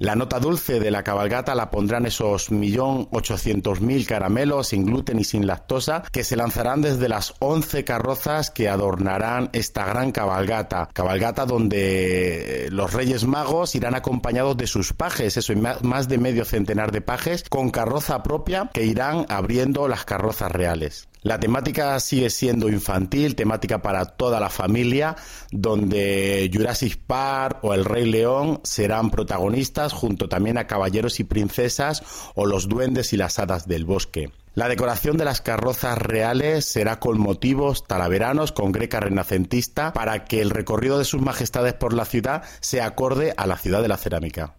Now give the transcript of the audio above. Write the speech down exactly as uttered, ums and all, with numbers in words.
La nota dulce de la cabalgata la pondrán esos un millón ochocientos mil caramelos sin gluten y sin lactosa que se lanzarán desde las once carrozas que adornarán esta gran cabalgata. Cabalgata donde los Reyes Magos irán acompañados de sus pajes, eso, más de medio centenar de pajes con carroza propia que irán abriendo las carrozas reales. La temática sigue siendo infantil, temática para toda la familia, donde Jurassic Park o El Rey León serán protagonistas, junto también a caballeros y princesas o los duendes y las hadas del bosque. La decoración de las carrozas reales será con motivos talaveranos con greca renacentista para que el recorrido de sus majestades por la ciudad sea acorde a la ciudad de la cerámica.